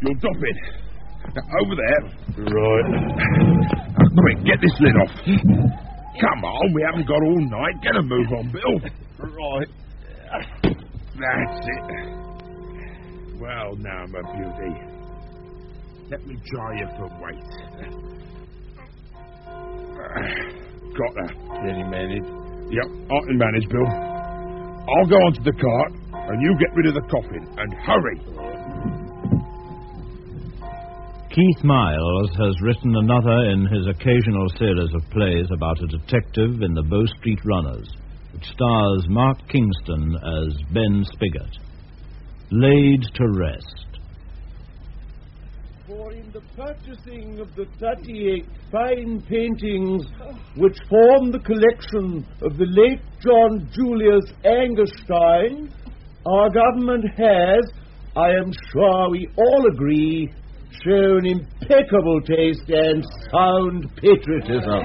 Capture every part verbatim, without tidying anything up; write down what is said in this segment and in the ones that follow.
You'll drop it. Now, over there. Right. Now, quick, get this lid off. Come on, we haven't got all night. Get a move on, Bill. Right. That's it. Well, now, my beauty. Let me try you for weight. Got that. Can you manage? Yep, I can manage, Bill. I'll go onto the cart, and you get rid of the coffin, and hurry. Keith Miles has written another in his occasional series of plays about a detective in the Bow Street Runners, which stars Mark Kingston as Ben Spigot. Laid to Rest. For in the purchasing of the thirty-eight fine paintings which form the collection of the late John Julius Angerstein, our government has, I am sure we all agree, shown impeccable taste and sound patriotism.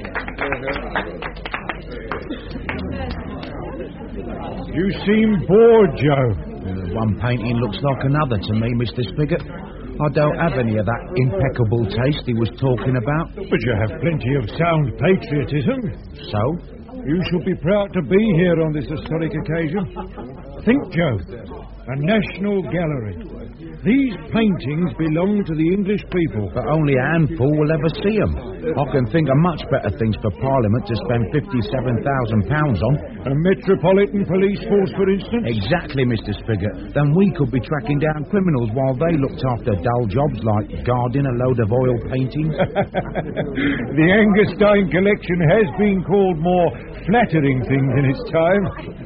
You seem bored, Joe. Uh, one painting looks like another to me, Mister Spigot. I don't have any of that impeccable taste he was talking about. But you have plenty of sound patriotism. So? You shall be proud to be here on this historic occasion. Think, Joe. A national gallery. These paintings belong to the English people. But only a handful will ever see them. I can think of much better things for Parliament to spend fifty-seven thousand pounds on. A metropolitan police force, for instance? Exactly, Mister Spigot. Then we could be tracking down criminals while they looked after dull jobs like guarding a load of oil paintings. The Angerstein collection has been called more flattering things in its time.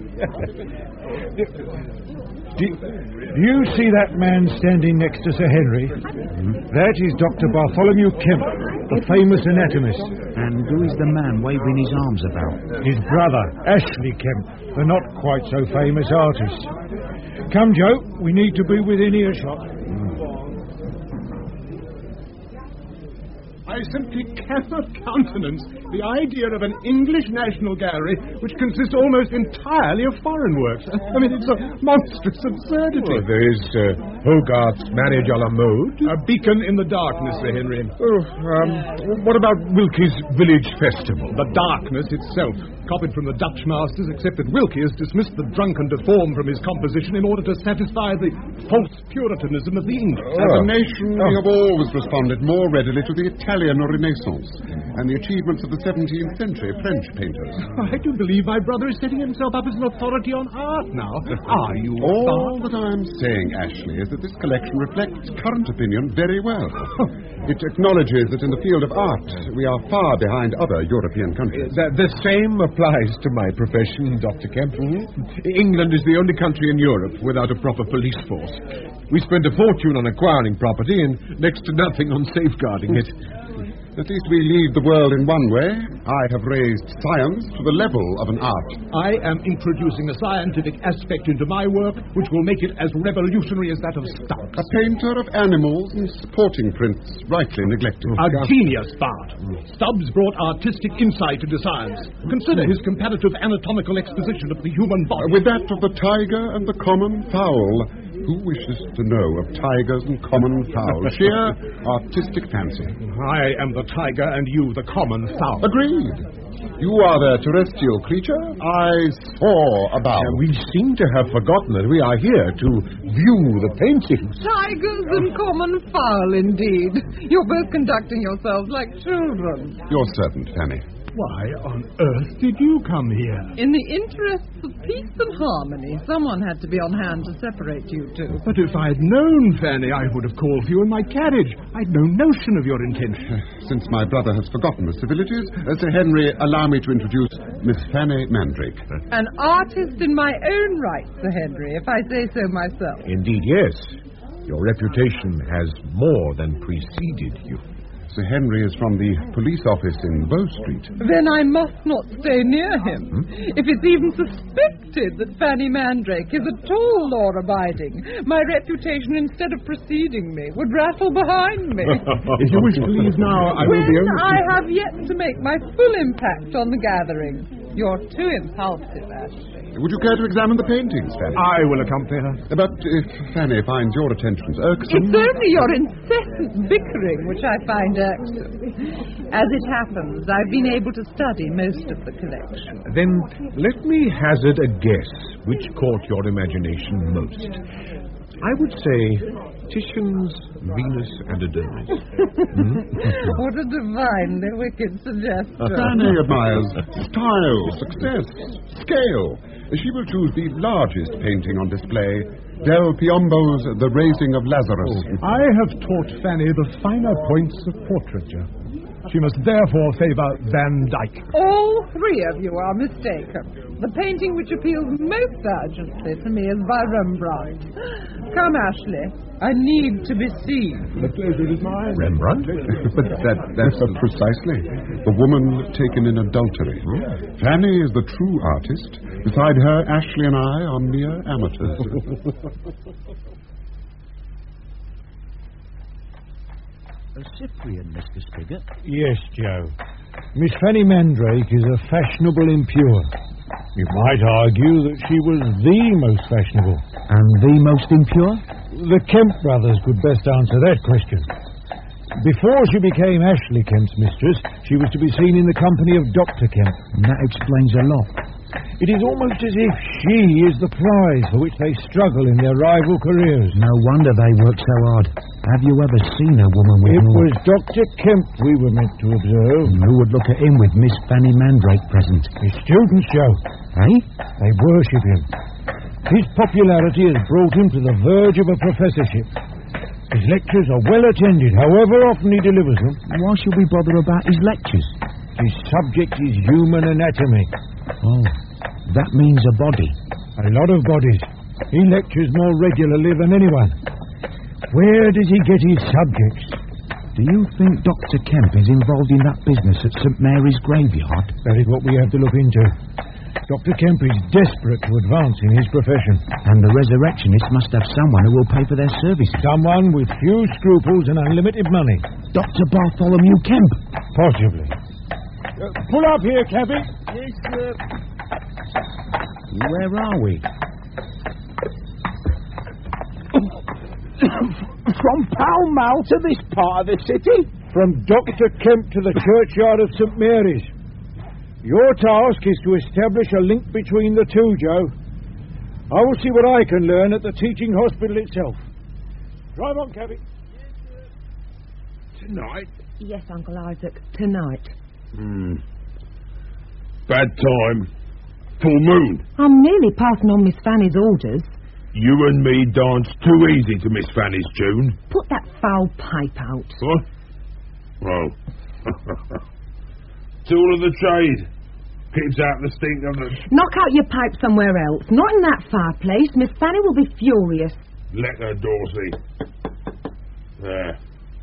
Do, do you see that man standing next to Sir Henry? Mm-hmm. That is Doctor Bartholomew Kemp, the famous anatomist. And who is the man waving his arms about? His brother, Ashley Kemp, the not quite so famous artist. Come, Joe, we need to be within earshot. I simply cannot countenance the idea of an English National Gallery which consists almost entirely of foreign works. I mean, it's a monstrous absurdity. Well, there is uh, Hogarth's Marriage a la Mode. A beacon in the darkness, Sir Henry. Oh, um, what about Wilkie's Village Festival? The darkness itself, copied from the Dutch masters, except that Wilkie has dismissed the drunken deform from his composition in order to satisfy the false puritanism of the English. Oh. As a nation, oh. we have always responded more readily to the Italian Renaissance and the achievements of the seventeenth century French painters. I do believe my brother is setting himself up as an authority on art now. Are you? All that I am saying, Ashley, is that this collection reflects current opinion very well. It acknowledges that in the field of art we are far behind other European countries. The, the same applies to my profession, Doctor Kemp. Mm-hmm. England is the only country in Europe without a proper police force. We spend a fortune on acquiring property and next to nothing on safeguarding it. At least we lead the world in one way. I have raised science to the level of an art. I am introducing a scientific aspect into my work which will make it as revolutionary as that of Stubbs. A painter of animals and sporting prints, rightly neglected. A genius, Bart. Stubbs brought artistic insight into science. Consider his comparative anatomical exposition of the human body. Uh, with that of the tiger and the common fowl. Who wishes to know of tigers and common fowl? Sheer artistic fancy. I am the tiger and you the common fowl. Agreed. You are the terrestrial creature. I soar about. Uh, we seem to have forgotten that we are here to view the paintings. Tigers and common fowl, indeed. You're both conducting yourselves like children. Your servant, Fanny. Why on earth did you come here? In the interests of peace and harmony, someone had to be on hand to separate you two. But if I'd known, Fanny, I would have called for you in my carriage. I'd no notion of your intention. Since my brother has forgotten the civilities, uh, Sir Henry, allow me to introduce Miss Fanny Mandrake. An artist in my own right, Sir Henry, if I say so myself. Indeed, yes. Your reputation has more than preceded you. Sir Henry is from the police office in Bow Street. Then I must not stay near him. Hmm? If it's even suspected that Fanny Mandrake is at all law-abiding, my reputation, instead of preceding me, would rattle behind me. If you wish to leave now, I when will be only... I have yet to make my full impact on the gathering. You're too impulsive, Ashley. Would you care to examine the paintings, Fanny? I will accompany her. But if Fanny finds your attentions irksome... It's only your incessant bickering which I find irksome. As it happens, I've been able to study most of the collection. Then let me hazard a guess which caught your imagination most. I would say Titian's Venus and Adonis. hmm? What a divinely wicked suggestion. Fanny admires style, success, scale. She will choose the largest painting on display, Del Piombo's The Raising of Lazarus. I have taught Fanny the finer points of portraiture. She must therefore favour Van Dyck. All three of you are mistaken. The painting which appeals most urgently to me is by Rembrandt. Come, Ashley. I need to be seen. The pleasure is mine. Rembrandt? But that, that's precisely. The woman taken in adultery. Hmm? Fanny is the true artist. Beside her, Ashley and I are mere amateurs. A Cyprian, Mister Spigot? Yes, Joe. Miss Fanny Mandrake is a fashionable impure. You might argue that she was the most fashionable. And the most impure? The Kemp brothers could best answer that question. Before she became Ashley Kemp's mistress, she was to be seen in the company of Doctor Kemp. And that explains a lot. It is almost as if she is the prize for which they struggle in their rival careers. No wonder they work so hard. Have you ever seen a woman with It more... was Doctor Kemp we were meant to observe. And who would look at him with Miss Fanny Mandrake present? His students, Joe. Eh? They worship him. His popularity has brought him to the verge of a professorship. His lectures are well attended, however often he delivers them. Why should we bother about his lectures? His subject is human anatomy. Oh, that means a body. A lot of bodies. He lectures more regularly than anyone. Where does he get his subjects? Do you think Doctor Kemp is involved in that business at Saint Mary's graveyard? That is what we have to look into. Doctor Kemp is desperate to advance in his profession. And the resurrectionists must have someone who will pay for their services. Someone with few scruples and unlimited money. Doctor Bartholomew Kemp? Possibly. Uh, pull up here, cabby. Yes, sir. Where are we? From Pall Mall to this part of the city? From Doctor Kemp to the churchyard of Saint Mary's. Your task is to establish a link between the two, Joe. I will see what I can learn at the teaching hospital itself. Drive on, cabby. Tonight? Yes, Uncle Isaac, tonight. Hmm. Bad time. Full moon. I'm nearly passing on Miss Fanny's orders. You and me dance too easy to Miss Fanny's tune. Put that foul pipe out. What? Oh. It's all of the trade. Keeps out the stink of the... Knock out your pipe somewhere else. Not in that fireplace. Miss Fanny will be furious. Let her, Dorsey. There.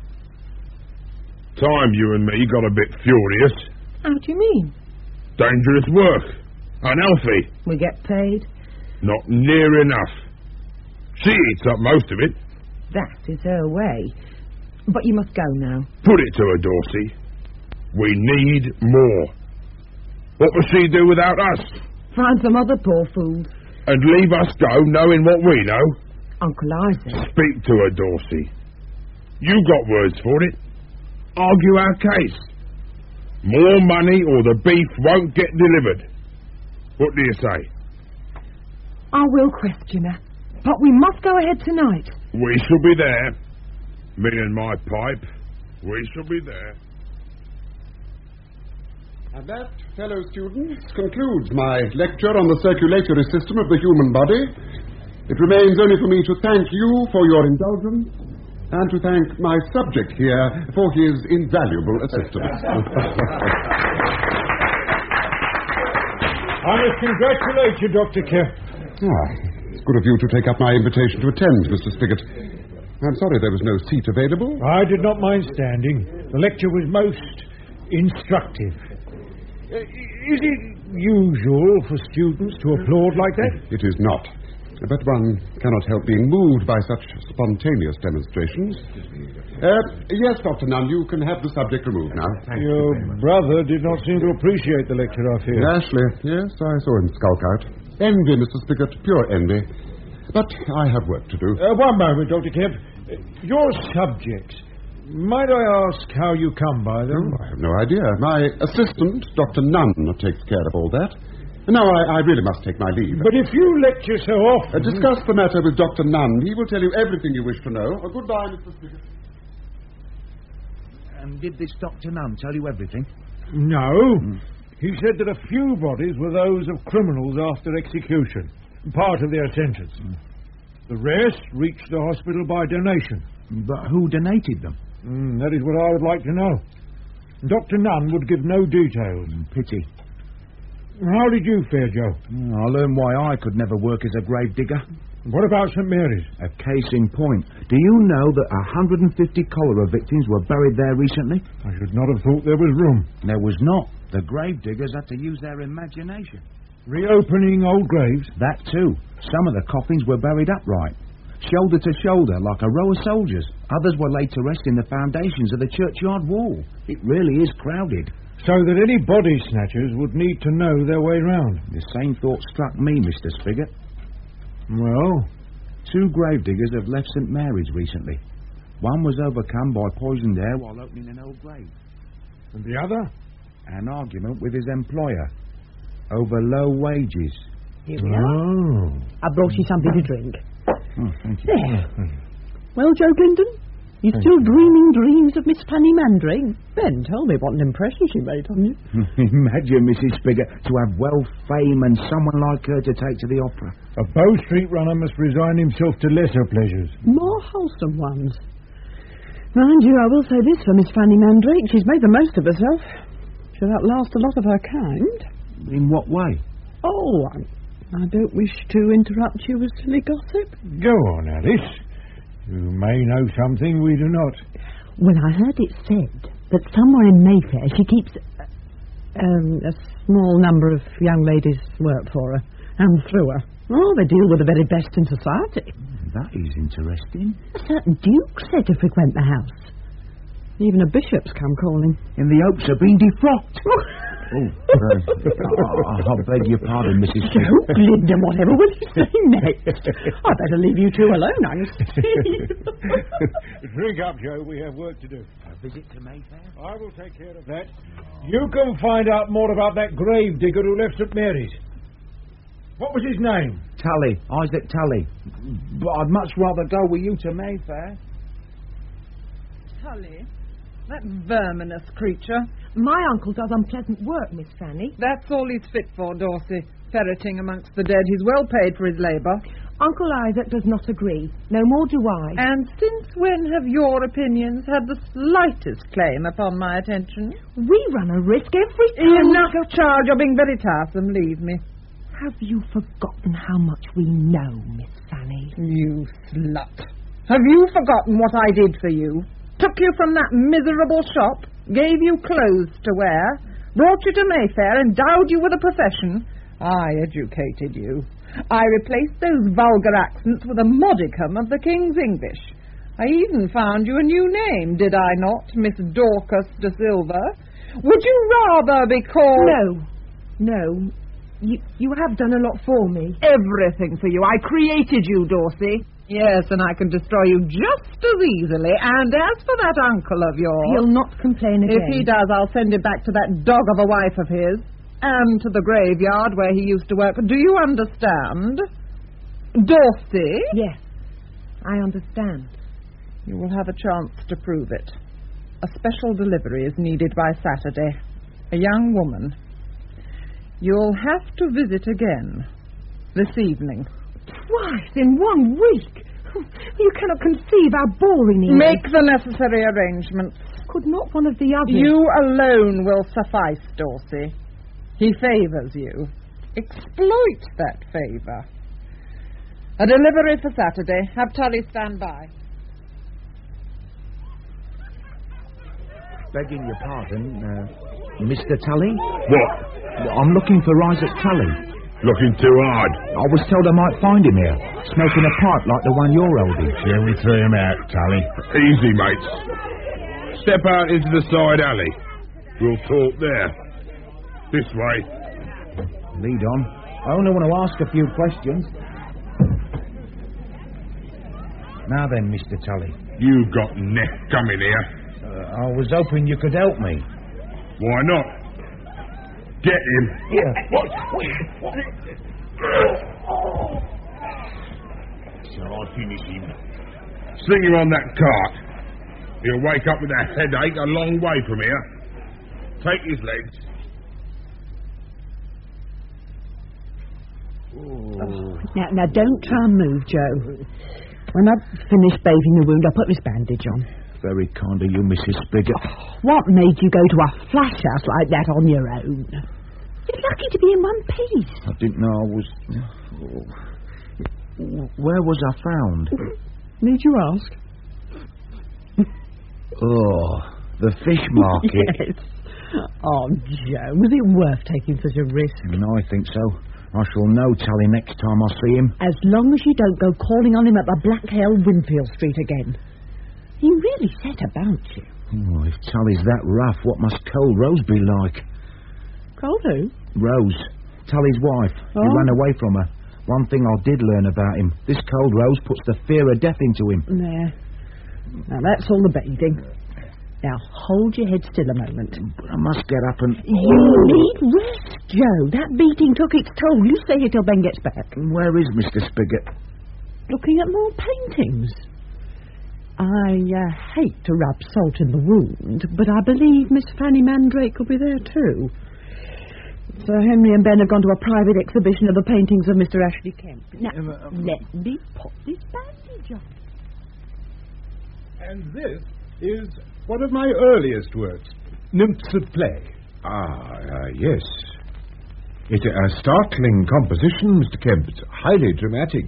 Time you and me got a bit furious. How do you mean? Dangerous work. Unhealthy. We get paid? Not near enough. She eats up most of it. That is her way. But you must go now. Put it to her, Dorsey. We need more. What will she do without us? Find some other poor fools. And leave us go knowing what we know? Uncle Isaac. Speak to her, Dorsey. You got words for it. Argue our case. More money or the beef won't get delivered. What do you say? I will question her. But we must go ahead tonight. We shall be there. Me and my pipe. We shall be there. And that, fellow students, concludes my lecture on the circulatory system of the human body. It remains only for me to thank you for your indulgence and to thank my subject here for his invaluable assistance. I must congratulate you, Doctor Kemp. Ah, it's good of you to take up my invitation to attend, Mister Spigot. I'm sorry there was no seat available. I did not mind standing. The lecture was most instructive. Uh, is it usual for students to applaud like that? It is not. But one cannot help being moved by such spontaneous demonstrations. Uh, yes, Doctor Nunn, you can have the subject removed now. Thank Your you brother did not seem to appreciate the lecture, I fear. Ashley, yes, I saw him skulk out. Envy, Mister Spigot, pure envy. But I have work to do. Uh, one moment, Doctor Kemp. Uh, your subjects, might I ask how you come by them? Oh, I have no idea. My assistant, Doctor Nunn, takes care of all that. Now, I, I really must take my leave. But if you lecture so often... Uh, discuss the matter with Doctor Nunn. He will tell you everything you wish to know. Uh, goodbye, Mister Spigot. And did this Doctor Nunn tell you everything? No. Mm. He said that a few bodies were those of criminals after execution, part of their sentence. Mm. The rest reached the hospital by donation. But who donated them? Mm, that is what I would like to know. Doctor Nunn would give no details. Mm, pity. How did you fare, Joe? Mm, I learned why I could never work as a grave digger. What about Saint Mary's? A case in point. Do you know that one hundred fifty cholera victims were buried there recently? I should not have thought there was room. There was not. The grave diggers had to use their imagination. Reopening old graves? That too. Some of the coffins were buried upright, shoulder to shoulder, like a row of soldiers. Others were laid to rest in the foundations of the churchyard wall. It really is crowded. So that any body snatchers would need to know their way round. The same thought struck me, Mister Spigot. Well? Two gravediggers have left Saint Mary's recently. One was overcome by poisoned air while opening an old grave. And the other? An argument with his employer over low wages. Here we oh. are. I brought you something to drink. Oh, thank you. There. Well, Joe Clinton? You still dreaming dreams of Miss Fanny Mandrake? Ben, tell me what an impression she made on you. Imagine, Missus Spigot, to have wealth, fame, and someone like her to take to the opera. A Bow Street runner must resign himself to lesser pleasures. More wholesome ones. Mind you, I will say this for Miss Fanny Mandrake. She's made the most of herself. She'll outlast a lot of her kind. In what way? Oh, I, I don't wish to interrupt you with silly gossip. Go on, Alice. You may know something we do not. Well, I heard it said that somewhere in Mayfair she keeps uh, um, a small number of young ladies work for her and through her. Oh, they deal with the very best in society. That is interesting. A certain duke said to frequent the house. Even a bishop's come calling. And the hopes have been defrocked. Oh, uh, I, I beg your pardon, Missus Joe, Linda, whatever will you say next? I'd better leave you two alone, I see. Drink up, Joe. We have work to do. A visit to Mayfair? I will take care of that. You can find out more about that grave digger who left Saint Mary's. What was his name? Tully. Isaac Tully. But I'd much rather go with you to Mayfair. Tully? That verminous creature. My uncle does unpleasant work, Miss Fanny. That's all he's fit for, Dorsey. Ferreting amongst the dead. He's well paid for his labour. Uncle Isaac does not agree. No more do I. And since when have your opinions had the slightest claim upon my attention? We run a risk every time. Enough, Charles. You're being very tiresome. Leave me. Have you forgotten how much we know, Miss Fanny? You slut. Have you forgotten what I did for you? Took you from that miserable shop, gave you clothes to wear, brought you to Mayfair, endowed you with a profession. I educated you. I replaced those vulgar accents with a modicum of the King's English. I even found you a new name, did I not, Miss Dorcas de Silva? Would you rather be called... No, no. You, you have done a lot for me. Everything for you. I created you, Dorsey. Yes, and I can destroy you just as easily. And as for that uncle of yours... He'll not complain again. If he does, I'll send him back to that dog of a wife of his. And to the graveyard where he used to work. Do you understand? Dorsey? Yes, I understand. You will have a chance to prove it. A special delivery is needed by Saturday. A young woman. You'll have to visit again this evening. Twice in one week? You cannot conceive how boring it is. Make the necessary arrangements. Could not one of the others... You alone will suffice, Dorsey. He favours you. Exploit that favour. A delivery for Saturday. Have Tully stand by. Begging your pardon, uh, Mister Tully? What? I'm looking for Isaac Tully. Looking too hard. I was told I might find him here, smoking a pipe like the one you're holding. Shall we throw him out, Tully? Easy, mates. Step out into the side alley. We'll talk there. This way. Lead on. I only want to ask a few questions. Now then, Mister Tully. You got neck coming here. Uh, I was hoping you could help me. Why not? Get him. Here. Shall I finish him? Sling him on that cart. He'll wake up with a headache a long way from here. Take his legs. Oh. Now, now, don't try and move, Joe. When I've finished bathing the wound, I'll put this bandage on. Very kind of you, Missus Spigot. Oh, what made you go to a flash house like that on your own? You're lucky to be in one piece. I didn't know I was... Oh. Where was I found? Need you ask? Oh, the fish market. Yes. Oh, Joe, was it worth taking such a risk? No, I think so. I shall know Tully next time I see him. As long as you don't go calling on him at the Black Hell, Winfield Street again. He really set about you. Oh, if Tully's that rough, what must Cold Rose be like? Cold who? Rose. Tully's wife. Oh. He ran away from her. One thing I did learn about him. This Cold Rose puts the fear of death into him. There. Now, that's all the bathing. Now, hold your head still a moment. But I must get up and... You need rest, Joe. That beating took its toll. You stay here till Ben gets back. Where is Mister Spigot? Looking at more paintings. I uh, hate to rub salt in the wound, but I believe Miss Fanny Mandrake will be there too. Sir Henry and Ben have gone to a private exhibition of the paintings of Mister Ashley Kemp. Now, um, um, let me put this bandage on. And this is one of my earliest works, Nymphs at Play. Ah, uh, yes. It's a, a startling composition, Mister Kemp. It's highly dramatic.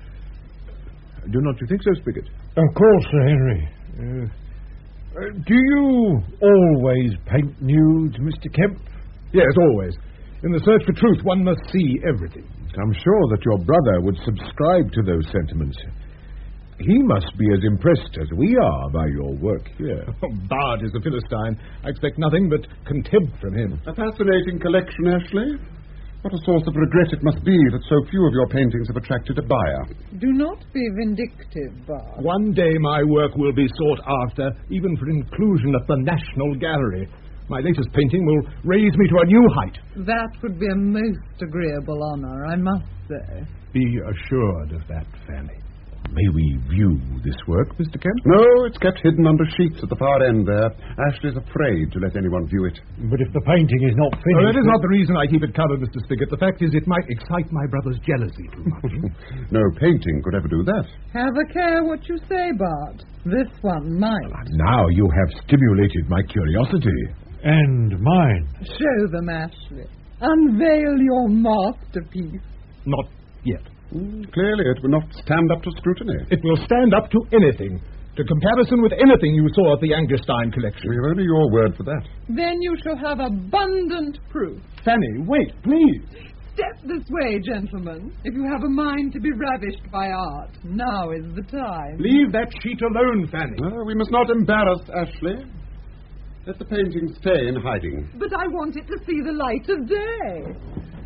Do not you think so, Spigot? Of course, Sir Henry. Uh, uh, do you always paint nudes, Mister Kemp? Yes, always. In the search for truth, one must see everything. I'm sure that your brother would subscribe to those sentiments. He must be as impressed as we are by your work here. Oh, Bard is a Philistine. I expect nothing but contempt from him. A fascinating collection, Ashley. What a source of regret it must be that so few of your paintings have attracted a buyer. Do not be vindictive, Bard. One day my work will be sought after, even for inclusion at the National Gallery. My latest painting will raise me to a new height. That would be a most agreeable honour, I must say. Be assured of that, Fanny. May we view this work, Mister Kemp? No, it's kept hidden under sheets at the far end there. Ashley's afraid to let anyone view it. But if the painting is not finished... Oh, that is not the reason I keep it covered, Mister Spigot. The fact is it might excite my brother's jealousy too much. No painting could ever do that. Have a care what you say, Bard. This one might. Now you have stimulated my curiosity. And mine. Show them, Ashley. Unveil your masterpiece. Not yet. Mm, clearly it will not stand up to scrutiny. It will stand up to anything. To comparison with anything you saw at the Angerstein collection. We have only your word for that. Then you shall have abundant proof. Fanny, wait, please. Step this way, gentlemen. If you have a mind to be ravished by art, now is the time. Leave that sheet alone, Fanny. Uh, we must not embarrass Ashley. Let the painting stay in hiding. But I want it to see the light of day.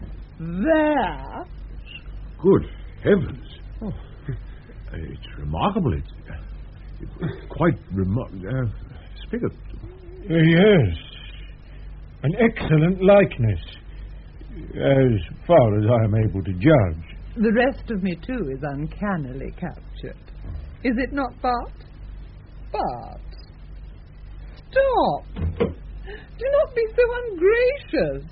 There. Good heavens. Oh, it's remarkable. It's, it's quite remarkable. Uh, Spigot. Uh, yes. An excellent likeness. As far as I am able to judge. The rest of me, too, is uncannily captured. Is it not, Bart? Bart. Stop! Do not be so ungracious.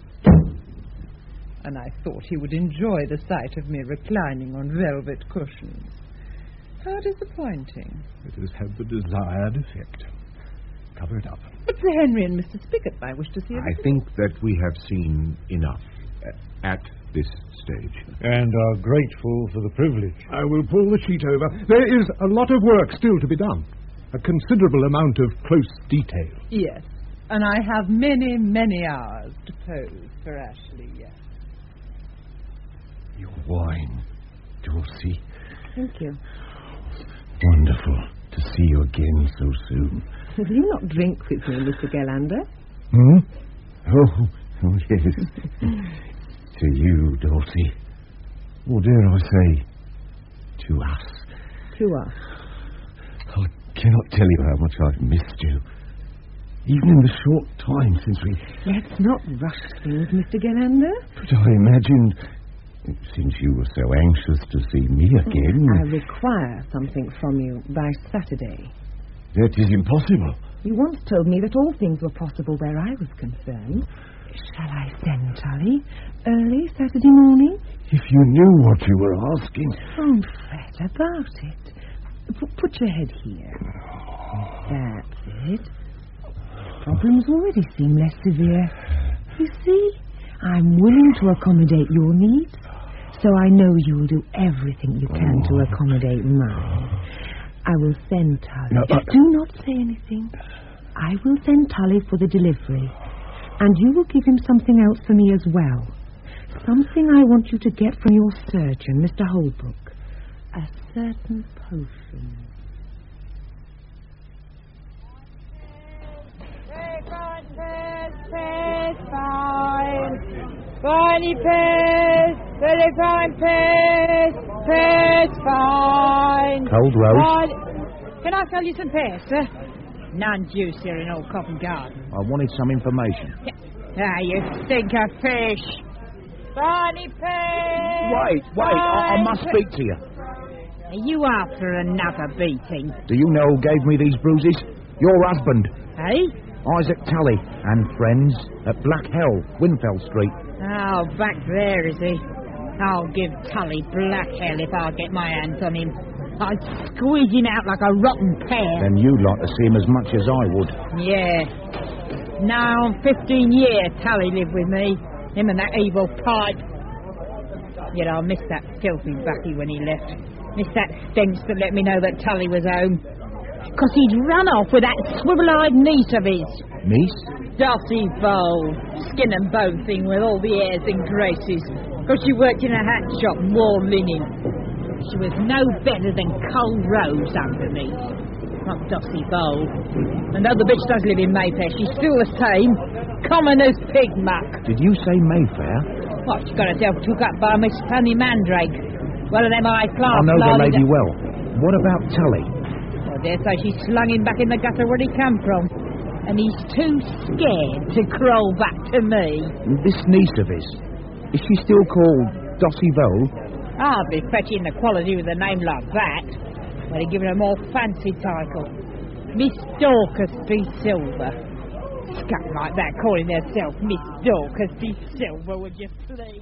And I thought he would enjoy the sight of me reclining on velvet cushions. How disappointing. It has had the desired effect. Cover it up. But Sir Henry and Mister Spigot might wish to see it. I think that we have seen enough at this stage. And are grateful for the privilege. I will pull the sheet over. There is a lot of work still to be done. A considerable amount of close detail. Yes. And I have many, many hours to pose for Ashley yet. Your wine, Dulcie. Thank you. Wonderful to see you again so soon. Will you not drink with me, Mister Galander? Hmm? Oh, oh yes. To you, Dulcie. Or dare I say, to us. To us. I cannot tell you how much I've missed you. Even in the short time since we... Let's not rush things, Mister Galander. But I imagined, since you were so anxious to see me again... I require something from you by Saturday. That is impossible. You once told me that all things were possible where I was concerned. Shall I send Tully early Saturday morning? If you knew what you were asking... Don't fret about it. P- put your head here. That's it. Problems already seem less severe. You see, I'm willing to accommodate your needs, so I know you'll do everything you can to accommodate mine. I will send Tully. No, uh, do not say anything. I will send Tully for the delivery, and you will give him something else for me as well. Something I want you to get from your surgeon, Mister Holbrook. A certain potion. Pears, fine. Viney pears, very fine pears, pears fine. Cold roast. Fine. Can I sell you some pears, sir? None juice here in Old Covent Garden. I wanted some information. Ah, you stink of fish. Viney pears. Wait, wait, I, I must speak to you. Are you after another beating? Do you know who gave me these bruises? Your husband. Eh? Isaac Tully and friends at Black Hell, Winfeld Street. Oh, back there, is he? I'll give Tully Black Hell if I get my hands on him. I'd squeeze him out like a rotten pear. Then you'd like to see him as much as I would. Yeah. Now, fifteen years Tully lived with me. Him and that evil pipe. Yet I missed that filthy Bucky when he left. Missed that stench that let me know that Tully was home. Because he'd run off with that swivel-eyed niece of his. Niece? Dulcie Vole. Skin and bone thing with all the airs and graces. Because she worked in a hat shop and wore linen. She was no better than Cole Rose underneath. Not Dulcie Vole. And though the bitch does live in Mayfair, she's still the same. Common as pig muck. Did you say Mayfair? What, she got herself took up by Miss Fanny Mandrake. One of them high-class... I know the lady da- well. What about Tully? I dare say she slung him back in the gutter where he come from. And he's too scared to crawl back to me. This niece of his, is she still called Dossie Vole? I'll be fetching the quality with a name like that. But he'd given her a more fancy title. Miss Dorcas B. Silver. Scut like that, calling herself Miss Dorcas B. Silver, would you please?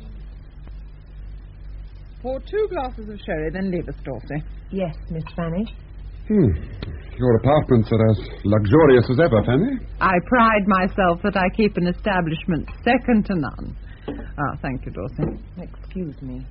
For two glasses of sherry, then leave us, Dulcie. Yes, Miss Fanny. Hmm. Your apartments are as luxurious as ever, Fanny. I pride myself that I keep an establishment second to none. Ah, thank you, Dulcie. Excuse me.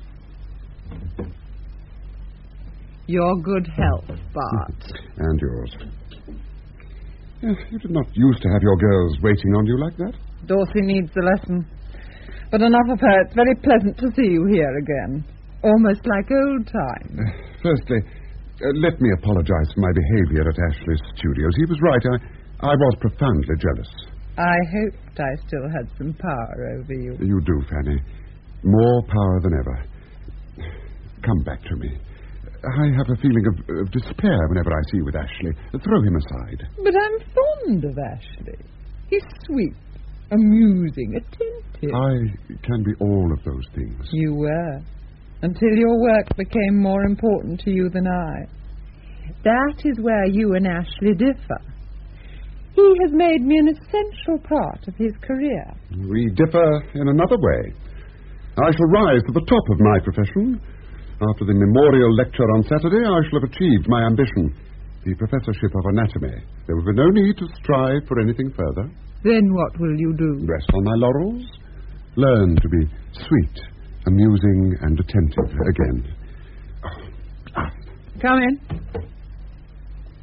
Your good health, Bart. And yours. Uh, you did not used to have your girls waiting on you like that. Dulcie needs the lesson. But enough of her. It's very pleasant to see you here again. Almost like old times. Uh, firstly, uh, let me apologize for my behavior at Ashley's studios. He was right. I, I was profoundly jealous. I hoped I still had some power over you. You do, Fanny. More power than ever. Come back to me. I have a feeling of, of despair whenever I see you with Ashley. Throw him aside. But I'm fond of Ashley. He's sweet, amusing, attentive. I can be all of those things. You were. Until your work became more important to you than I. That is where you and Ashley differ. He has made me an essential part of his career. We differ in another way. I shall rise to the top of my profession. After the memorial lecture on Saturday, I shall have achieved my ambition, the professorship of anatomy. There will be no need to strive for anything further. Then what will you do? Rest on my laurels. Learn to be sweet, amusing, and attentive again. Oh. Ah. Come in.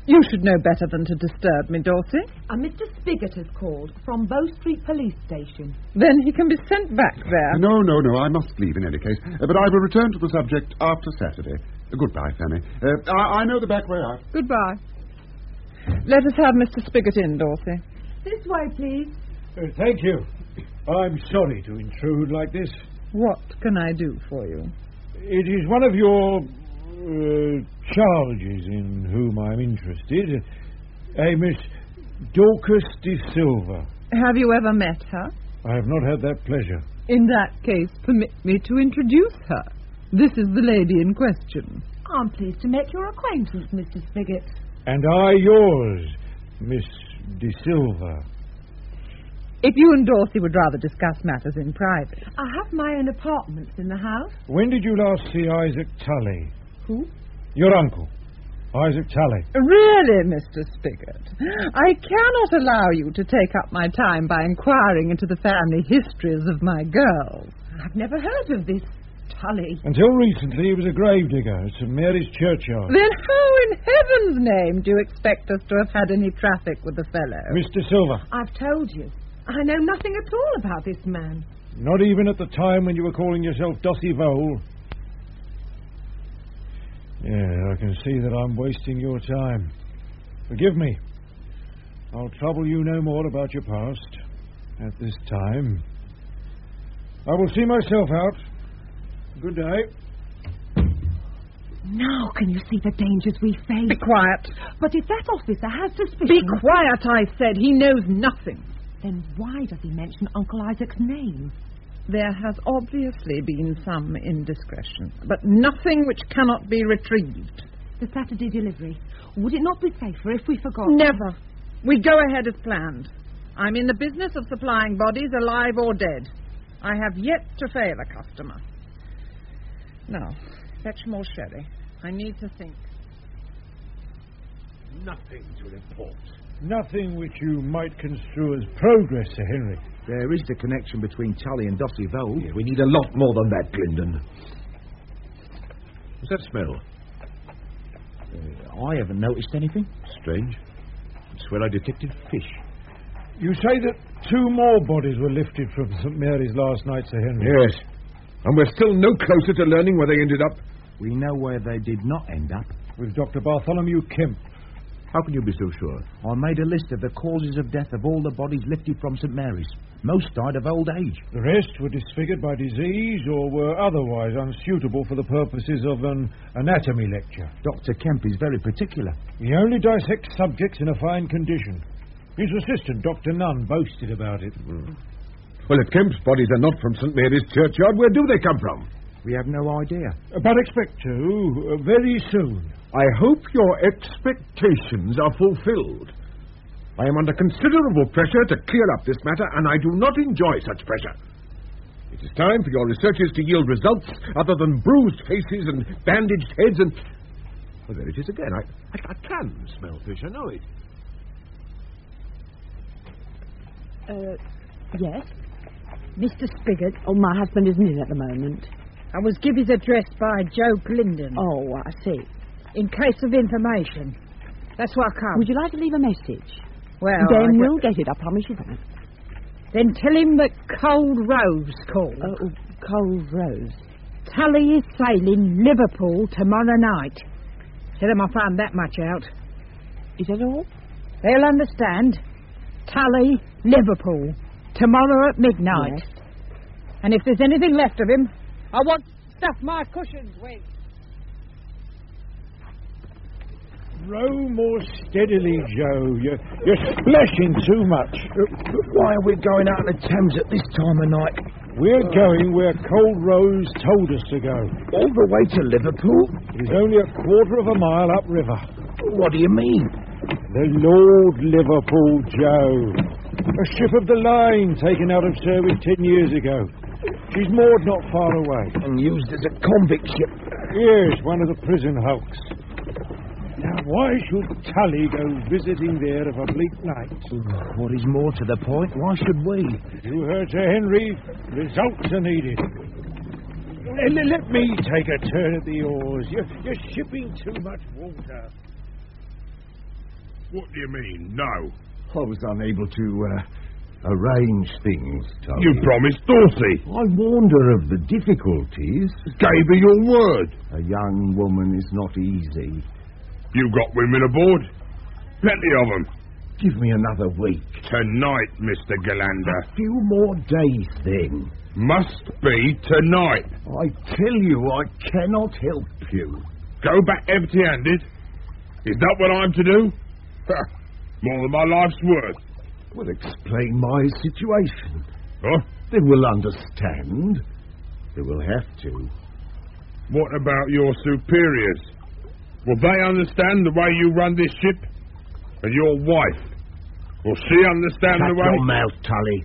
You should know better than to disturb me, Dorsey. And Mister Spigot has called from Bow Street Police Station. Then he can be sent back there. No, no, no, I must leave in any case. Uh, but I will return to the subject after Saturday. Uh, goodbye, Fanny. Uh, I, I know the back way out. Goodbye. Let us have Mister Spigot in, Dorsey. This way, please. Uh, thank you. I'm sorry to intrude like this. What can I do for you? It is one of your uh, charges in whom I'm interested. A Miss Dorcas de Silva. Have you ever met her? I have not had that pleasure. In that case, permit me to introduce her. This is the lady in question. I'm pleased to make your acquaintance, Mister Spigot. And I yours, Miss de Silva. If you and Dorsey would rather discuss matters in private. I have my own apartments in the house. When did you last see Isaac Tully? Who? Your uncle, Isaac Tully. Really, Mister Spigot? I cannot allow you to take up my time by inquiring into the family histories of my girls. I've never heard of this Tully. Until recently, he was a gravedigger at St Mary's Churchyard. Then how in heaven's name do you expect us to have had any traffic with the fellow? Mister Silva. I've told you. I know nothing at all about this man. Not even at the time when you were calling yourself Dossie Vole. Yeah, I can see that I'm wasting your time. Forgive me. I'll trouble you no more about your past at this time. I will see myself out. Good day. Now can you see the dangers we face? Be quiet. But if that officer has suspicion... Be quiet, I said. He knows nothing. Then why does he mention Uncle Isaac's name? There has obviously been some indiscretion, but nothing which cannot be retrieved. The Saturday delivery. Would it not be safer if we forgot? Never. We go ahead as planned. I'm in the business of supplying bodies, alive or dead. I have yet to fail a customer. Now, fetch more sherry. I need to think. Nothing to report. Nothing which you might construe as progress, Sir Henry. There is the connection between Tully and Dossie Vole. Yeah, we need a lot more than that, Glendon. What's that smell? Uh, I haven't noticed anything. Strange. I swear I detected fish. You say that two more bodies were lifted from St Mary's last night, Sir Henry? Yes. And we're still no closer to learning where they ended up. We know where they did not end up. With Doctor Bartholomew Kemp. How can you be so sure? I made a list of the causes of death of all the bodies lifted from St Mary's. Most died of old age. The rest were disfigured by disease or were otherwise unsuitable for the purposes of an anatomy lecture. Doctor Kemp is very particular. He only dissects subjects in a fine condition. His assistant, Doctor Nunn, boasted about it. Mm. Well, if Kemp's bodies are not from St Mary's Churchyard, where do they come from? We have no idea. But expect to, uh, very soon. I hope your expectations are fulfilled. I am under considerable pressure to clear up this matter, and I do not enjoy such pressure. It is time for your researches to yield results other than bruised faces and bandaged heads and... Oh, there it is again. I, I, I can smell fish, I know it. Uh, yes? Mister Spigot. Oh, my husband isn't in at the moment. I was given his address by Joe Glendon. Oh, I see. In case of information. That's why I come. Would you like to leave a message? Well, Then I we'll get it, I promise you that. Then tell him that Cold Rose called. Oh, Cold Rose. Tully is sailing Liverpool tomorrow night. Tell him I found that much out. Is that all? They'll understand. Tully, Liverpool, tomorrow at midnight. Yes. And if there's anything left of him, I want to stuff my cushions with. Row more steadily, Joe. You're, you're splashing too much. Uh, why are we going out of the Thames at this time of night? We're going where Cold Rose told us to go. All the way to Liverpool? It's only a quarter of a mile upriver. What do you mean? The Lord Liverpool, Joe. A ship of the line taken out of service ten years ago. She's moored not far away. And used as a convict ship? Yes, one of the prison hulks. Now, why should Tully go visiting there of a bleak night? What is more to the point, why should we? You heard, Sir Henry. Results are needed. Let, let me take a turn at the oars. You're, you're shipping too much water. What do you mean, no? I was unable to uh, arrange things, Tully. You promised Dorsey. I warned her of the difficulties. Gave her your word. A young woman is not easy. You got women aboard? Plenty of them. Give me another week. Tonight, Mister Galander. A few more days, then. Must be tonight. I tell you, I cannot help you. Go back empty-handed? Is that what I'm to do? More than my life's worth. Well, explain my situation. Huh? They will understand. They will have to. What about your superiors? Will they understand the way you run this ship? And your wife? Will she understand Shut the way... your mouth, Tully.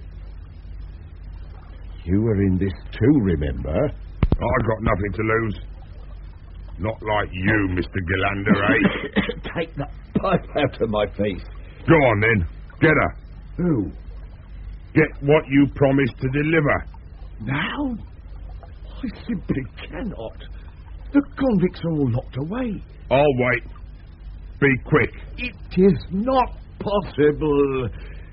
You were in this too, remember? I got nothing to lose. Not like you, Mister Galander, eh? Take that pipe out of my face. Go on, then. Get her. Who? Get what you promised to deliver. Now? I simply cannot. The convicts are all locked away. I'll wait. Be quick. It is not possible.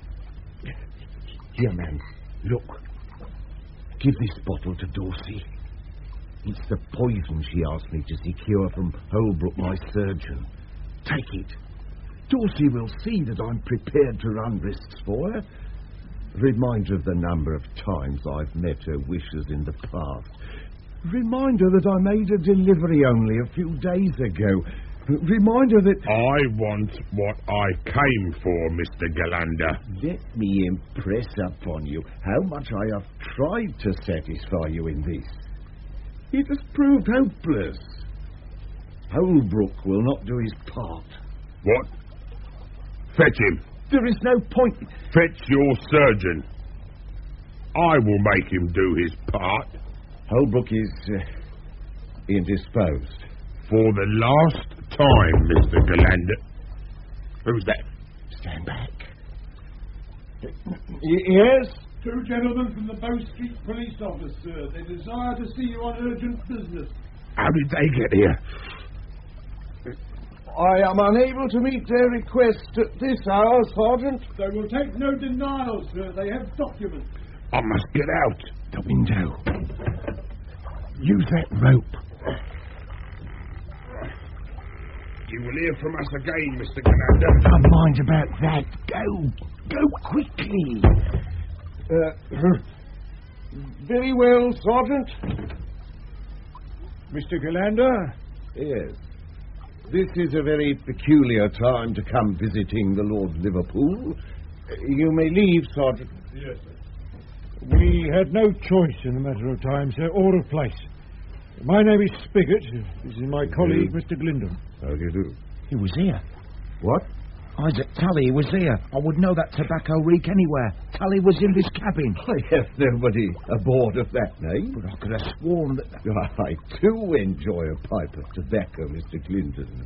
Here, man, look. Give this bottle to Dorsey. It's the poison she asked me to secure from Holbrook, my surgeon. Take it. Dorsey will see that I'm prepared to run risks for her. Reminder of the number of times I've met her wishes in the past. Reminder that I made a delivery only a few days ago. Reminder that... I want what I came for, Mister Galander. Let me impress upon you how much I have tried to satisfy you in this. It has proved hopeless. Holbrook will not do his part. What? Fetch him. There is no point... Fetch your surgeon. I will make him do his part. Holbrook is uh, indisposed. For the last time, Mister Galander. Who's that? Stand back. Y- yes? Two gentlemen from the Bow Street Police Office, sir. They desire to see you on urgent business. How did they get here? I am unable to meet their request at this hour, Sergeant. They will take no denial, sir. They have documents. I must get out. The window. Use that rope. You will hear from us again, Mister Galander. Don't mind about that. Go. Go quickly. Uh, very well, Sergeant. Mister Galander? Yes. This is a very peculiar time to come visiting the Lord Liverpool. You may leave, Sergeant. Yes, sir. We had no choice in the matter of time, sir, or of place. My name is Spigot. This is my colleague, Mister Glindon. How do you do? He was here. What? Isaac Tully was here. I would know that tobacco reek anywhere. Tully was in this cabin. I have nobody aboard of that name. But I could have sworn that... I, too, enjoy a pipe of tobacco, Mister Glindon.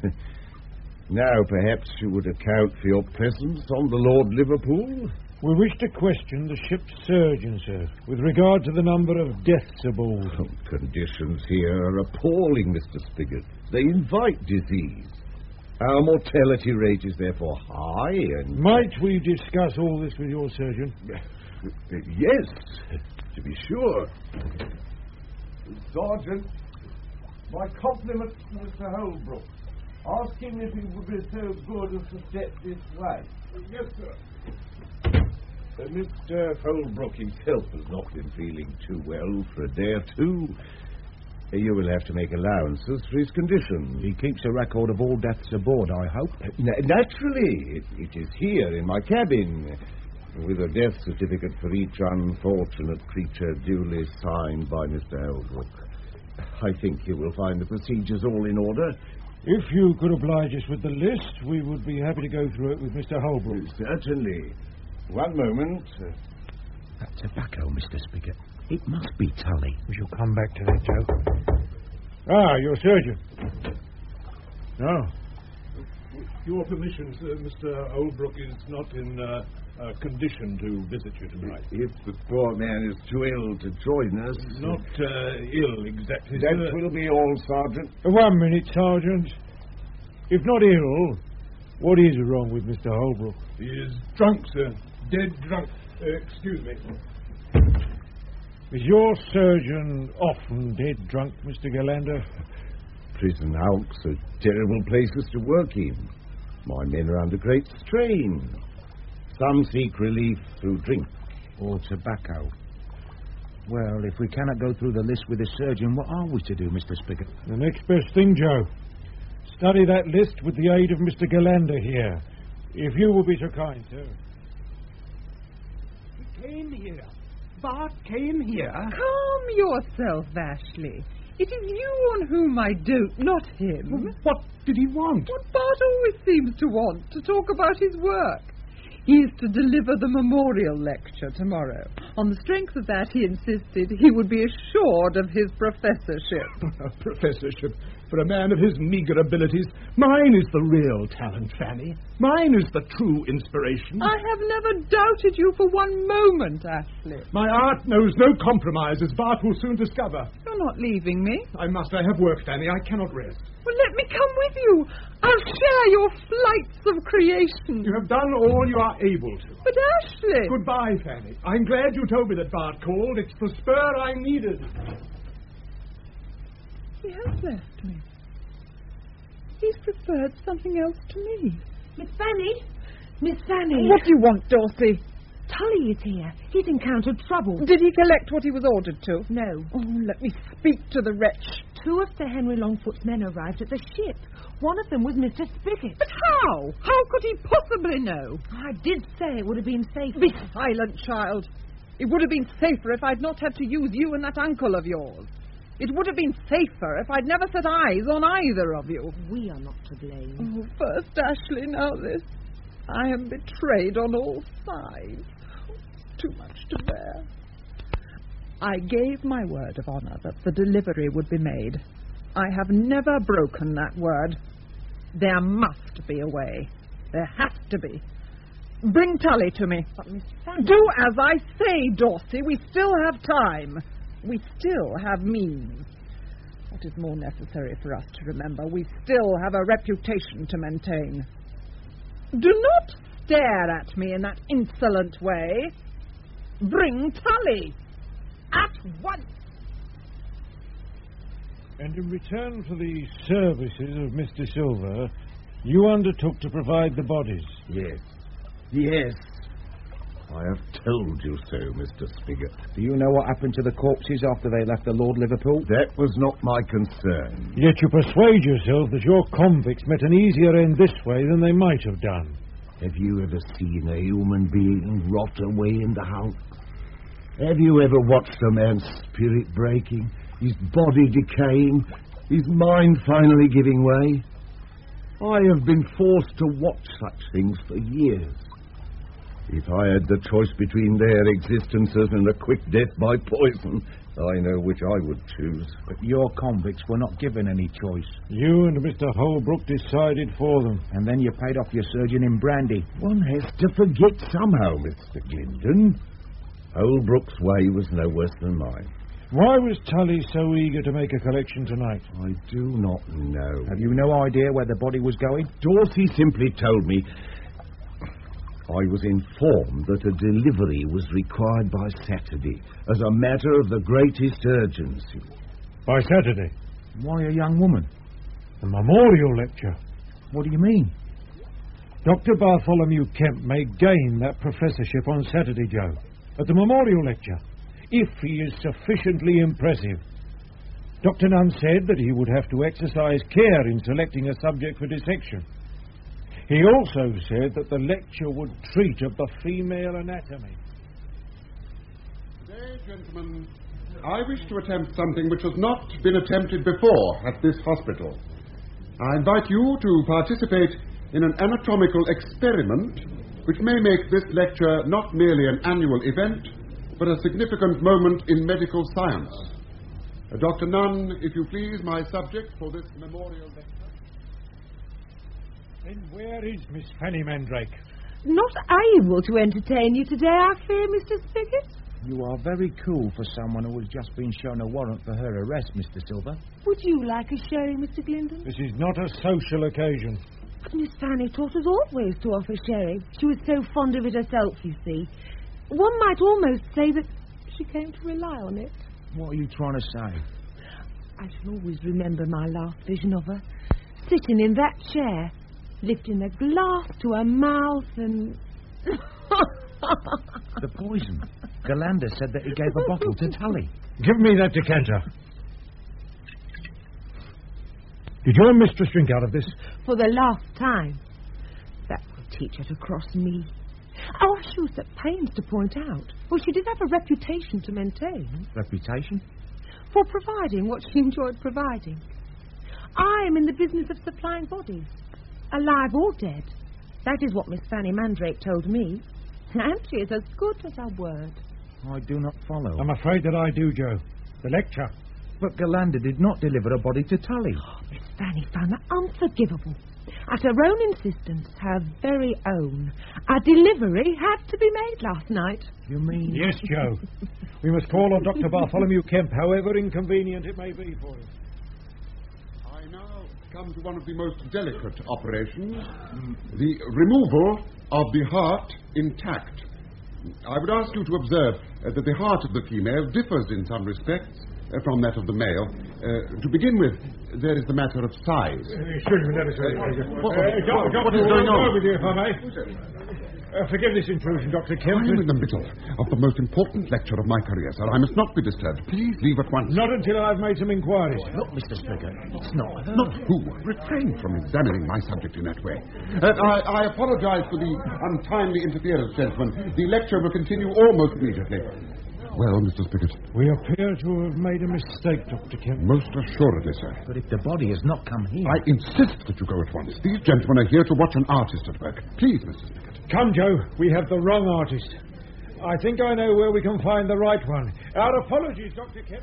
Now, perhaps you would account for your presence on the Lord Liverpool? We wish to question the ship's surgeon, sir, with regard to the number of deaths aboard. Oh, conditions here are appalling, Mister Spigot. They invite disease. Our mortality rate is therefore high and... Might we discuss all this with your surgeon? Yes, to be sure. Sergeant, my compliments to Mister Holbrook. Ask him if he would be so good as to step this way. Yes, sir. Uh, Mister Holbrook himself has not been feeling too well for a day or two. Uh, you will have to make allowances for his condition. He keeps a record of all deaths aboard, I hope. Uh, na- naturally, it, it is here in my cabin, with a death certificate for each unfortunate creature duly signed by Mister Holbrook. I think you will find the procedures all in order. If you could oblige us with the list, we would be happy to go through it with Mister Holbrook. Certainly. One moment. That tobacco, Mister Spigot. It must be Tully. We shall come back to that, Joe. Ah, your surgeon. Oh. With your permission, sir, Mister Holbrook is not in uh, uh, condition to visit you tonight. If the poor man is too ill to join us... Not uh, ill, exactly. That sir. will be all, Sergeant. One minute, Sergeant. If not ill, What is wrong with Mister Holbrook? He is drunk, sir. Dead drunk. Uh, excuse me. Is your surgeon often dead drunk, Mister Galander? Prison hulks are terrible places to work in. My men are under great strain. Some seek relief through drink. Or tobacco. Well, if we cannot go through the list with the surgeon, what are we to do, Mister Spigot? The next best thing, Joe. Study that list with the aid of Mister Galander here. If you will be so kind, sir. He came here. Bart came here. Calm yourself, Ashley. It is you on whom I dote, not him. What did he want? What Bart always seems to want, to talk about his work. He is to deliver the memorial lecture tomorrow. On the strength of that, he insisted he would be assured of his professorship. A professorship for a man of his meagre abilities. Mine is the real talent, Fanny. Mine is the true inspiration. I have never doubted you for one moment, Ashley. My art knows no compromise, as Bart will soon discover. You're not leaving me. I must. I have work, Fanny. I cannot rest. Well, let me come with you. I'll share your flights of creation. You have done all you are able to. But, Ashley... Goodbye, Fanny. I'm glad you told me that Bart called. It's the spur I needed. He has left me. He's preferred something else to me. Miss Fanny? Miss Fanny? What do you want, Dorsey? Tully is here. He's encountered trouble. Did he collect what he was ordered to? No. Oh, let me speak to the wretch. Two of Sir Henry Longfoot's men arrived at the ship. One of them was Mister Spigot. But how? How could he possibly know? I did say it would have been safer. Be silent, child. It would have been safer if I'd not had to use you and that uncle of yours. It would have been safer if I'd never set eyes on either of you. We are not to blame. Oh, first Ashley, now this. I am betrayed on all sides. Too much to bear. I gave my word of honour that the delivery would be made. I have never broken that word. There must be a way. There has to be. Bring Tully to me. But Miss Fanny... Do as I say, Dorsey. We still have time. We still have means. What is more necessary for us to remember? We still have a reputation to maintain. Do not stare at me in that insolent way. Bring Tully. At once. And in return for the services of Mister Silver, you undertook to provide the bodies. Yes. Yes. I have told you so, Mister Spigot. Do you know what happened to the corpses after they left the Lord Liverpool? That was not my concern. Yet you persuade yourself that your convicts met an easier end this way than they might have done. Have you ever seen a human being rot away in the hulk? Have you ever watched a man's spirit breaking, his body decaying, his mind finally giving way? I have been forced to watch such things for years. If I had the choice between their existences and a quick death by poison, I know which I would choose. But your convicts were not given any choice. You and Mister Holbrook decided for them. And then you paid off your surgeon in brandy. One has to forget somehow, Mister Glendon. Holbrook's way was no worse than mine. Why was Tully so eager to make a collection tonight? I do not know. Have you no idea where the body was going? Dorsey simply told me. I was informed that a delivery was required by Saturday as a matter of the greatest urgency. By Saturday? Why a young woman? A memorial lecture. What do you mean? Doctor Bartholomew Kemp may gain that professorship on Saturday, Joe, at the memorial lecture, if he is sufficiently impressive. Doctor Nunn said that he would have to exercise care in selecting a subject for dissection. He also said that the lecture would treat of the female anatomy. Today, gentlemen, I wish to attempt something which has not been attempted before at this hospital. I invite you to participate in an anatomical experiment which may make this lecture not merely an annual event, but a significant moment in medical science. Uh, Doctor Nunn, if you please, my subject for this memorial lecture. Then where is Miss Fanny Mandrake? Not able to entertain you today, I fear, Mister Spigot. You are very cool for someone who has just been shown a warrant for her arrest, Mister Silver. Would you like a showing, Mister Glendon? This is not a social occasion. Miss Fanny taught us always to offer sherry. She was so fond of it herself, you see. One might almost say that she came to rely on it. What are you trying to say? I shall always remember my last vision of her, sitting in that chair, lifting a glass to her mouth and... The poison. Galanda said that he gave a bottle to Tully. Give me that decanter. Did your mistress drink out of this? For the last time. That will teach her to cross me. Oh, she was at pains to point out. Well, she did have a reputation to maintain. Reputation? For providing what she enjoyed providing. I am in the business of supplying bodies, alive or dead. That is what Miss Fanny Mandrake told me. And she is as good as her word. I do not follow. I'm afraid that I do, Joe. The lecture. But Galanda did not deliver a body to Tully. Oh, Miss Fanny found that unforgivable. At her own insistence, her very own. A delivery had to be made last night. You mean... Yes, Joe. We must call on Doctor Bartholomew Kemp, however inconvenient it may be for him. I now come to one of the most delicate operations, the removal of the heart intact. I would ask you to observe uh, that the heart of the female differs in some respects uh, from that of the male. Uh, to begin with, there is the matter of size. Uh, excuse me, that is very What, uh, what, Doctor, what is going on? With you, if I may. Uh, forgive this intrusion, Doctor Kemp. I am in the middle of the most important lecture of my career, sir. I must not be disturbed. Please leave at once. Not until I've made some inquiries. Look, Mister Spigot, it's not her. Not who? Refrain from examining my subject in that way. Uh, I, I apologize for the untimely interference, gentlemen. The lecture will continue almost immediately. Well, Mister Spigot. We appear to have made a mistake, Doctor Kemp. Most assuredly, sir. But if the body has not come here... I insist that you go at once. These gentlemen are here to watch an artist at work. Please, Mister Spigot. Come, Joe. We have the wrong artist. I think I know where we can find the right one. Our apologies, Doctor Kemp.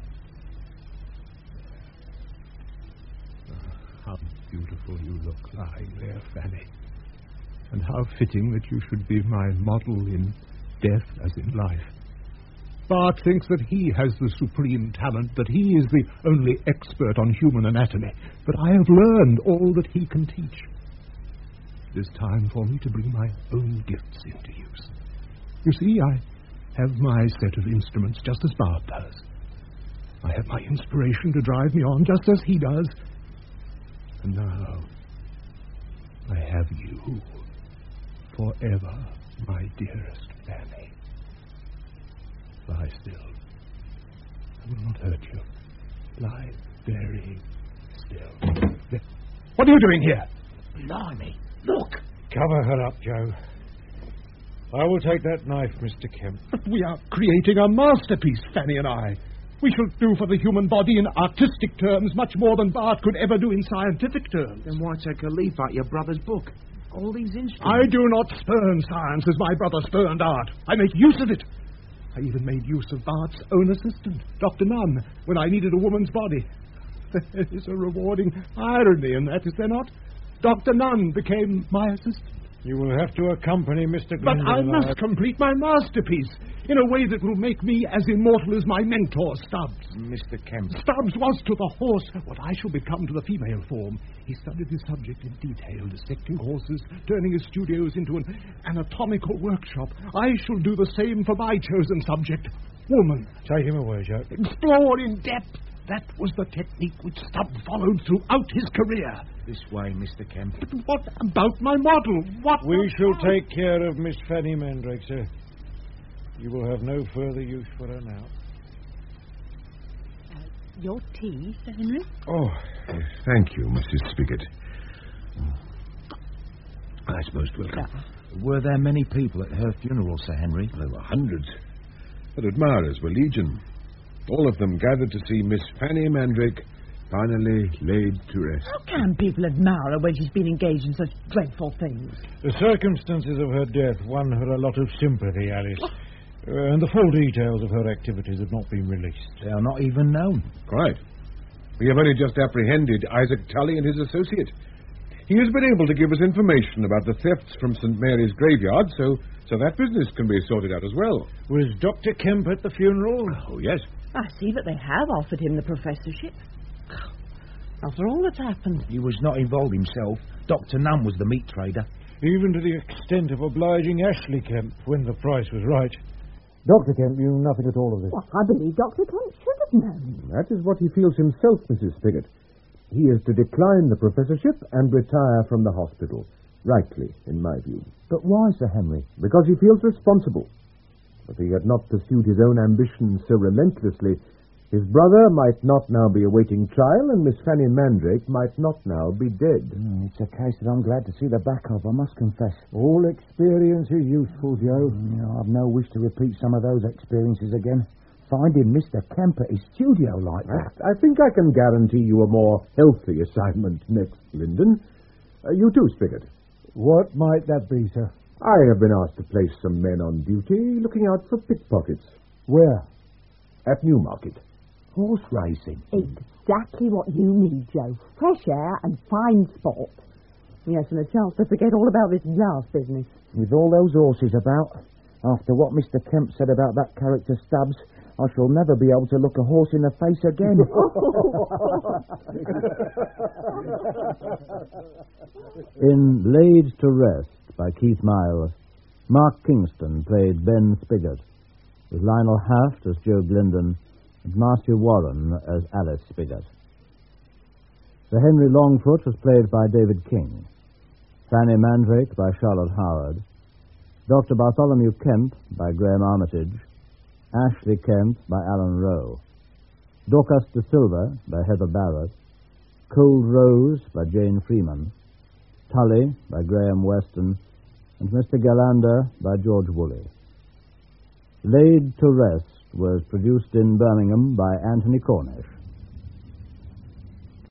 How beautiful you look lying there, Fanny. And how fitting that you should be my model in death as in life. Bart thinks that he has the supreme talent, that he is the only expert on human anatomy, but I have learned all that he can teach. It is time for me to bring my own gifts into use. You see, I have my set of instruments just as Bart does. I have my inspiration to drive me on just as he does. And now, I have you forever, my dearest Fanny. Lie still. I will not hurt you. Lie very still. There. What are you doing here? Blimey, look! Cover her up, Joe. I will take that knife, Mister Kemp. But we are creating a masterpiece, Fanny and I. We shall do for the human body in artistic terms much more than Bart could ever do in scientific terms. Then why take a leaf out your brother's book? All these instruments... I do not spurn science as my brother spurned art. I make use of it. I even made use of Bart's own assistant, Doctor Nunn, when I needed a woman's body. There is a rewarding irony in that, is there not? Doctor Nunn became my assistant. You will have to accompany Mister But I must complete my masterpiece in a way that will make me as immortal as my mentor, Stubbs. Mister Kemp. Stubbs was to the horse what I shall become to the female form. He studied his subject in detail, dissecting horses, turning his studios into an anatomical workshop. I shall do the same for my chosen subject, woman. Take him away, Jack. Explore in depth. That was the technique which Stubbs followed throughout his career. This way, Mister Kemp. But what about my model? What? We shall take care of Miss Fanny Mandrake, sir. You will have no further use for her now. Uh, your tea, Sir Henry? Oh, thank you, Missus Spigot. That's most welcome. Uh, were there many people at her funeral, Sir Henry? There were hundreds. Her admirers were legion. All of them gathered to see Miss Fanny Mandrake finally laid to rest. How can people admire her when she's been engaged in such dreadful things? The circumstances of her death won her a lot of sympathy, Alice. Uh, and the full details of her activities have not been released. They are not even known. Quite. We have only just apprehended Isaac Tully and his associate. He has been able to give us information about the thefts from Saint Mary's graveyard, so, so that business can be sorted out as well. Was Doctor Kemp at the funeral? Oh, yes. I see that they have offered him the professorship. After all that's happened. He was not involved himself, Doctor Nunn was the meat trader. Even to the extent of obliging Ashley Kemp when the price was right. Doctor Kemp knew nothing at all of this. Well, I believe Doctor Kemp should have known. That is what he feels himself, Missus Spigot. He is to decline the professorship and retire from the hospital. Rightly, in my view. But why, Sir Henry? Because he feels responsible. If he had not pursued his own ambitions so relentlessly, his brother might not now be awaiting trial, and Miss Fanny Mandrake might not now be dead. Mm, it's a case that I'm glad to see the back of, I must confess. All experience is useful, Joe. Mm, you know, I've no wish to repeat some of those experiences again. Finding Mister Kemp at his studio like that. I think I can guarantee you a more healthy assignment next, Lyndon. Uh, you too, Spigot. What might that be, sir? I have been asked to place some men on duty looking out for pickpockets. Where? At Newmarket. Horse racing. Exactly what you need, Joe. Fresh air and fine sport. Yes, and a chance to forget all about this last business. With all those horses about, after what Mister Kemp said about that character Stubbs, I shall never be able to look a horse in the face again. In Laid to Rest by Keith Miles, Mark Kingston played Ben Spigot, with Lionel Haft as Joe Glendon and Marcia Warren as Alice Spigot. Sir Henry Longfoot was played by David King, Fanny Mandrake by Charlotte Howard, Doctor Bartholomew Kemp by Graham Armitage, Ashley Kemp by Alan Rowe, Dorcas de Silva by Heather Barrett, Cold Rose by Jane Freeman, Tully by Graham Weston, and Mister Galander by George Woolley. Laid to Rest was produced in Birmingham by Anthony Cornish.